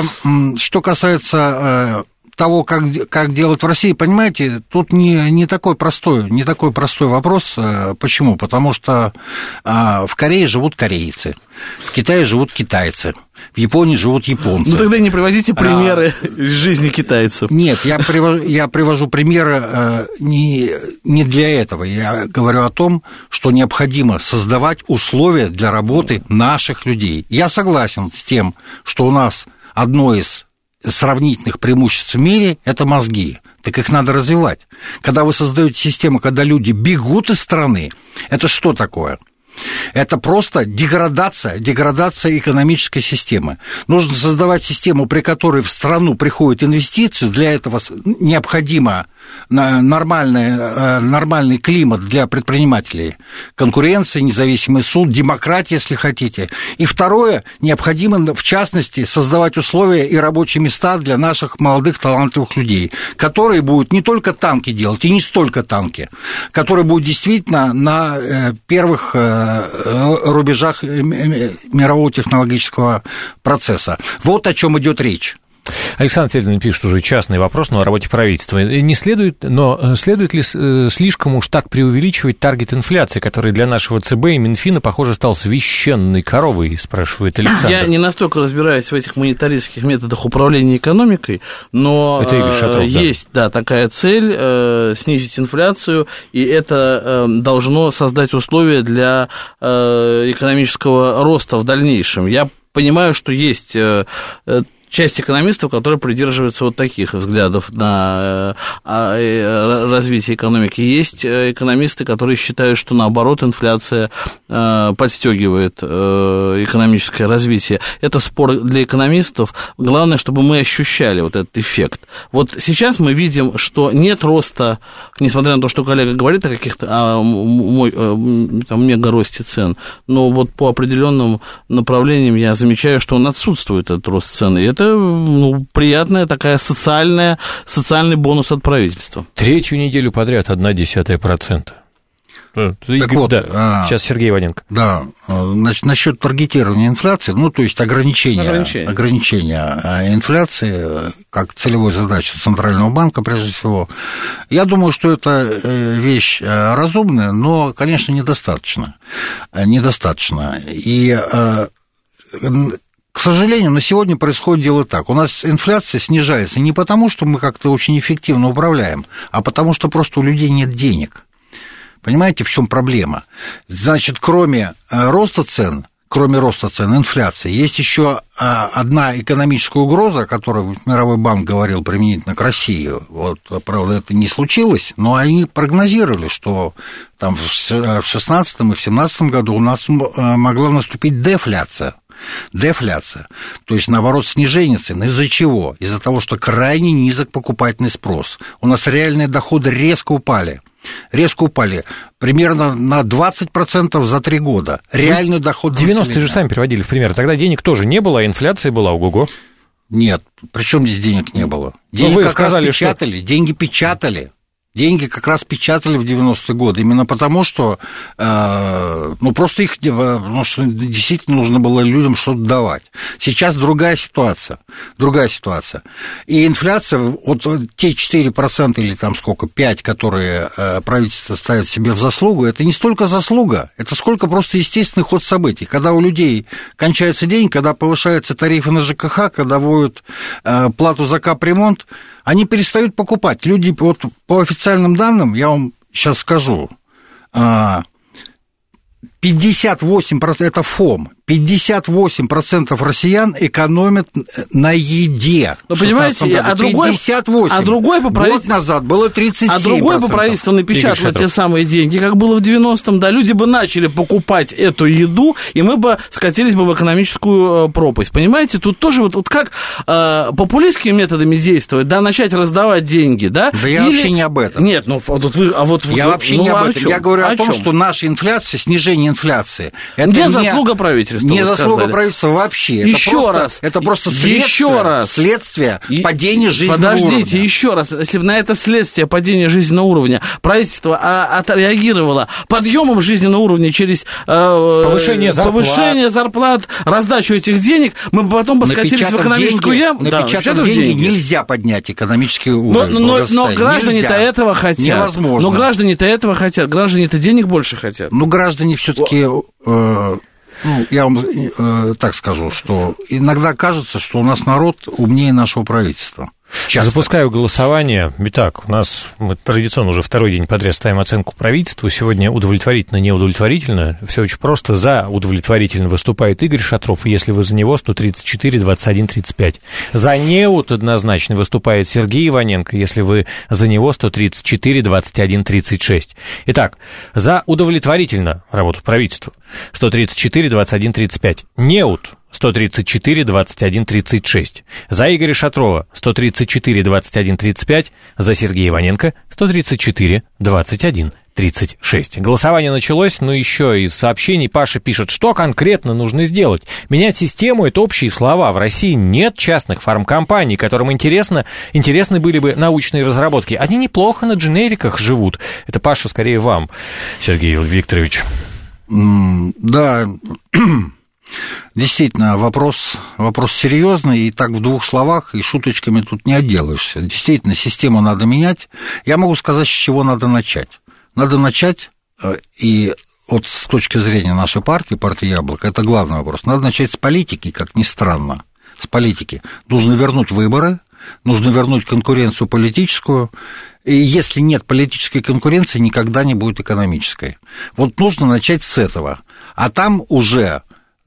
того, как делать в России, понимаете, тут не такой простой вопрос. Почему? Потому что в Корее живут корейцы, в Китае живут китайцы, в Японии живут японцы. Ну, тогда не привозите примеры из жизни китайцев. Нет, я привожу примеры не для этого. Я говорю о том, что необходимо создавать условия для работы наших людей. Я согласен с тем, что у нас одно из сравнительных преимуществ в мире – это мозги. Так их надо развивать. Когда вы создаете систему, когда люди бегут из страны, это что такое? Это просто деградация экономической системы. Нужно создавать систему, при которой в страну приходят инвестиции. Для этого необходимо нормальный климат для предпринимателей. Конкуренция, независимый суд, демократия, если хотите. И второе, необходимо, в частности, создавать условия и рабочие места для наших молодых талантливых людей, которые будут не только танки делать, и не столько танки, которые будут действительно на первых рубежах мирового технологического процесса. Вот о чем идет речь. Александр Фельдман пишет уже частный вопрос, но о работе правительства. Следует ли слишком уж так преувеличивать таргет инфляции, который для нашего ЦБ и Минфина, похоже, стал священной коровой, спрашивает Александр. Я не настолько разбираюсь в этих монетаристских методах управления экономикой, но есть такая цель снизить инфляцию, и это должно создать условия для экономического роста в дальнейшем. Я понимаю, что есть часть экономистов, которые придерживаются вот таких взглядов на развитие экономики. Есть экономисты, которые считают, что, наоборот, инфляция подстегивает экономическое развитие. Это спор для экономистов. Главное, чтобы мы ощущали вот этот эффект. Вот сейчас мы видим, что нет роста, несмотря на то, что коллега говорит о каких-то мега-росте цен, но вот по определенным направлениям я замечаю, что он отсутствует, этот рост цен, и это приятная такая социальный бонус от правительства. Третью неделю подряд 0,1%. Так вот, сейчас Сергей Иваненко. Да, значит, насчет таргетирования инфляции, то есть ограничения инфляции как целевой задачи Центрального банка, прежде всего, я думаю, что это вещь разумная, но, конечно, недостаточно. И к сожалению, на сегодня происходит дело так. У нас инфляция снижается не потому, что мы как-то очень эффективно управляем, а потому что просто у людей нет денег. Понимаете, в чем проблема? Значит, кроме роста цен, инфляции, есть еще одна экономическая угроза, о которой Мировой банк говорил применительно к России. Вот, правда, это не случилось, но они прогнозировали, что там в 2016 и в 2017 году у нас могла наступить дефляция. То есть, наоборот, снижение цен. Из-за чего? Из-за того, что крайне низок покупательный спрос. У нас реальные доходы резко упали. Примерно на 20% за 3 года. Реальный доход 90-е же сами приводили в пример. Тогда денег тоже не было, а инфляция была, ого-го. Нет, причем здесь денег не было. Деньги как раз печатали, Деньги как раз печатали в 90-е годы, именно потому, что просто их, потому что действительно нужно было людям что-то давать. Сейчас другая ситуация. И инфляция, вот те 4% или там сколько, 5%, которые правительство ставит себе в заслугу, это не столько заслуга, это сколько просто естественный ход событий. Когда у людей кончается день, когда повышаются тарифы на ЖКХ, когда вводят плату за капремонт, они перестают покупать. Люди, вот по официальным данным, я вам сейчас скажу, 50% 58%, это ФОМ, 58% россиян экономят на еде. Ну, понимаете, а другой по год назад было 37%. А другой по правительству напечатал те самые деньги, как было в 90-м, да, люди бы начали покупать эту еду, и мы бы скатились бы в экономическую пропасть. Понимаете, тут тоже вот как популистскими методами действовать, да, начать раздавать деньги, да? Да я вообще не об этом. Нет, ну вот вы... Я вообще не об этом. Я говорю о том, что наша инфляция, снижение инфляции... Это не заслуга правительства. Не заслуга правительства вообще. Это просто следствие падения жизненного уровня. Подождите, еще раз. Если бы на это следствие падения жизненного уровня правительство отреагировало подъемом жизненного уровня через повышение зарплат, раздачу этих денег, мы бы потом бы скатились в экономическую яму. Напечатав деньги нельзя поднять экономический уровень. Но граждане-то этого хотят. Невозможно. Но граждане-то этого хотят. Граждане-то денег больше хотят. Ну, граждане все-таки... я вам так скажу, что иногда кажется, что у нас народ умнее нашего правительства. Часто. Запускаю голосование. Итак, мы традиционно уже второй день подряд ставим оценку правительству. Сегодня удовлетворительно, неудовлетворительно. Все очень просто. За удовлетворительно выступает Игорь Шатров. И если вы за него, 134, 21, 35. За неуд однозначно выступает Сергей Иваненко. Если вы за него, 134, 21, 36. Итак, за удовлетворительно работу правительства. 134, 21, 35. Неуд. 134, 21, 36. За Игоря Шатрова 134, 21, 35. За Сергея Иваненко 134, 21, 36. Голосование началось, но еще из сообщений Паша пишет, что конкретно нужно сделать. Менять систему – это общие слова. В России нет частных фармкомпаний, которым интересны были бы научные разработки. Они неплохо на дженериках живут. Это, Паша, скорее вам, Сергей Викторович. Да, действительно, вопрос серьезный, и так в двух словах, и шуточками тут не отделаешься. Действительно, систему надо менять. Я могу сказать, с чего надо начать. Надо начать, и вот с точки зрения нашей партии «Яблоко», это главный вопрос. Надо начать с политики, как ни странно, с политики. Нужно вернуть выборы, нужно вернуть конкуренцию политическую. И если нет политической конкуренции, никогда не будет экономической. Вот нужно начать с этого. А там уже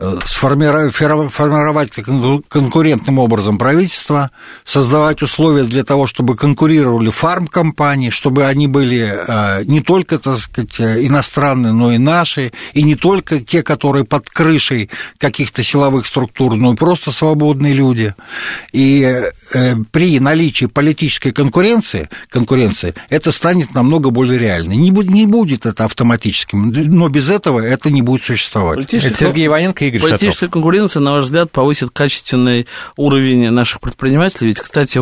формировать конкурентным образом правительство, создавать условия для того, чтобы конкурировали фармкомпании, чтобы они были не только, так сказать, иностранные, но и наши, и не только те, которые под крышей каких-то силовых структур, но и просто свободные люди. И при наличии политической конкуренции это станет намного более реально. Не будет это автоматическим, но без этого это не будет существовать. Это Сергей Иваненко и Игорь Шатров. Политическая конкуренция, на ваш взгляд, повысит качественный уровень наших предпринимателей. Ведь, кстати,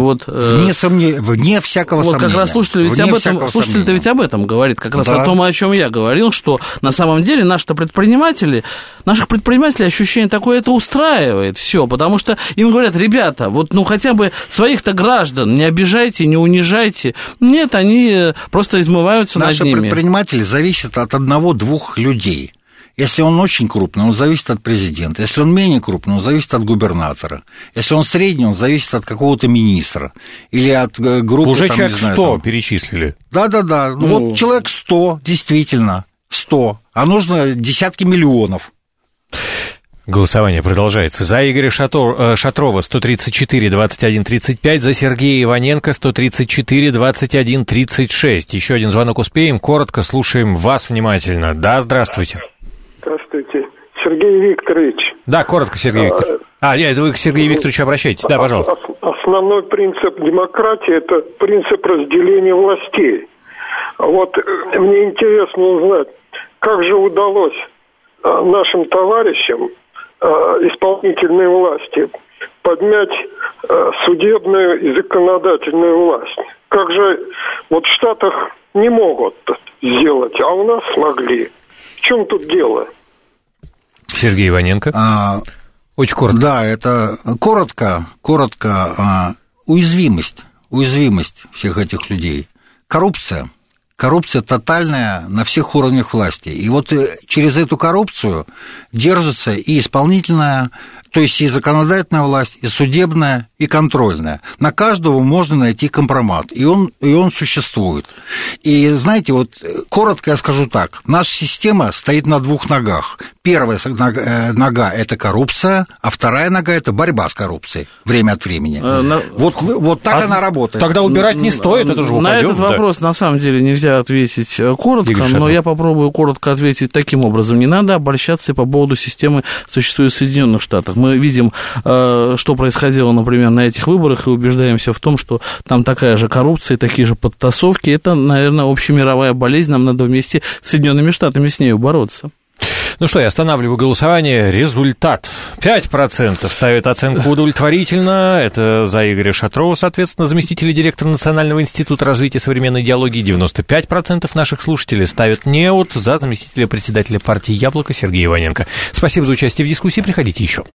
вне всякого сомнения. Как раз слушатель-то ведь об этом говорит, как раз о том, о чем я говорил, что на самом деле наших предпринимателей ощущение такое, это устраивает все, потому что им говорят, ребята, хотя бы своих-то граждан не обижайте, не унижайте. Нет, они просто измываются над ними. Наши предприниматели зависят от 1-2 людей. Если он очень крупный, он зависит от президента. Если он менее крупный, он зависит от губернатора. Если он средний, он зависит от какого-то министра. Или от группы... Уже человек 100 перечислили. Да. Вот человек 100, действительно, 100. А нужно десятки миллионов. Голосование продолжается. За Игоря Шатрова 134, 21, 35. За Сергея Иваненко 134, 21, 36. Еще один звонок успеем. Коротко слушаем вас внимательно. Да, здравствуйте. Здравствуйте. Сергей Викторович. Да, коротко, Сергей Викторович. Нет, вы к Сергею Викторовичу обращаетесь. Да, пожалуйста. Основной принцип демократии – это принцип разделения властей. Мне интересно узнать, как же удалось нашим товарищам исполнительной власти поднять судебную и законодательную власть. Как же в Штатах не могут сделать, а у нас смогли. В чем тут дело? Сергей Иваненко. Очень коротко. Да, это коротко. Уязвимость всех этих людей. Коррупция тотальная на всех уровнях власти. И через эту коррупцию держится и исполнительная, То есть и законодательная власть, и судебная, и контрольная. На каждого можно найти компромат, и он существует. И, знаете, вот коротко я скажу так. Наша система стоит на двух ногах. Первая нога – это коррупция, а вторая нога – это борьба с коррупцией время от времени. Вот так она работает. Тогда убирать не стоит, это же упадёт. На этот вопрос, на самом деле, нельзя ответить коротко, но я попробую коротко ответить таким образом. Не надо обольщаться по поводу системы, существующей в Соединенных Штатах. Мы видим, что происходило, например, на этих выборах, и убеждаемся в том, что там такая же коррупция, такие же подтасовки. Это, наверное, общемировая болезнь. Нам надо вместе с Соединенными Штатами с нею бороться. Ну что, я останавливаю голосование. Результат. 5% ставят оценку удовлетворительно. Это за Игоря Шатрова, соответственно, заместителя директора Национального института развития современной идеологии. 95% наших слушателей ставят неуд за заместителя председателя партии «Яблоко» Сергея Иваненко. Спасибо за участие в дискуссии. Приходите еще.